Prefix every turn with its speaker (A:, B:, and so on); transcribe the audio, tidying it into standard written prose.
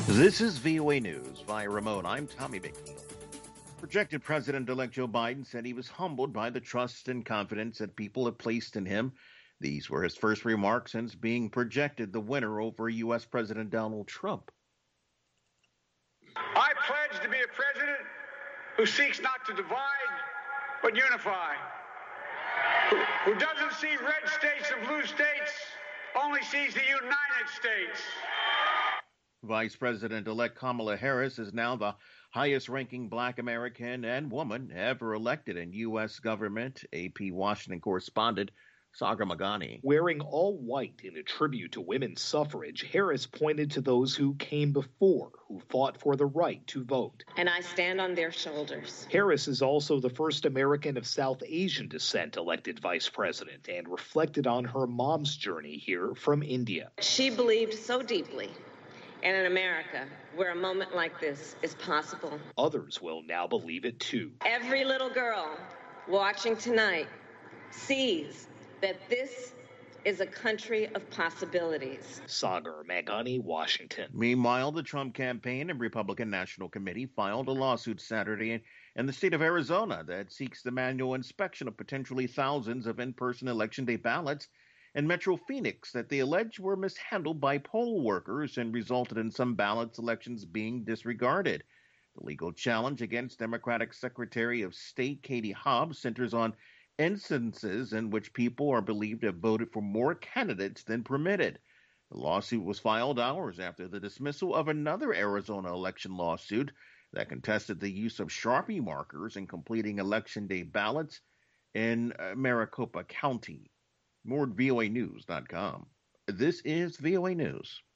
A: This is VOA News via remote. I'm Tommy McNeil. Projected President-elect Joe Biden said he was humbled by the trust and confidence that people have placed in him. These were his first remarks since being projected the winner over U.S. President Donald Trump.
B: I pledge to be a president who seeks not to divide, but unify. Who doesn't see red states and blue states, only sees the United States.
A: Vice President-elect Kamala Harris is now the highest-ranking Black American and woman ever elected in U.S. government, AP Washington correspondent Sagar Meghani.
C: Wearing all white in a tribute to women's suffrage, Harris pointed to those who came before, who fought for the right to vote.
D: And I stand on their shoulders.
C: Harris is also the first American of South Asian descent elected vice president and reflected on her mom's journey here from India.
D: She believed so deeply in an America where a moment like this is possible.
C: Others will now believe it too.
D: Every little girl watching tonight sees that this is a country of possibilities.
C: Sagar Meghani, Washington.
A: Meanwhile, the Trump campaign and Republican National Committee filed a lawsuit Saturday in the state of Arizona that seeks the manual inspection of potentially thousands of in-person Election Day ballots in Metro Phoenix that they allege were mishandled by poll workers and resulted in some ballot selections being disregarded. The legal challenge against Democratic Secretary of State Katie Hobbs centers on instances in which people are believed to have voted for more candidates than permitted. The lawsuit was filed hours after the dismissal of another Arizona election lawsuit that contested the use of Sharpie markers in completing Election Day ballots in Maricopa County. More at voanews.com. This is VOA News.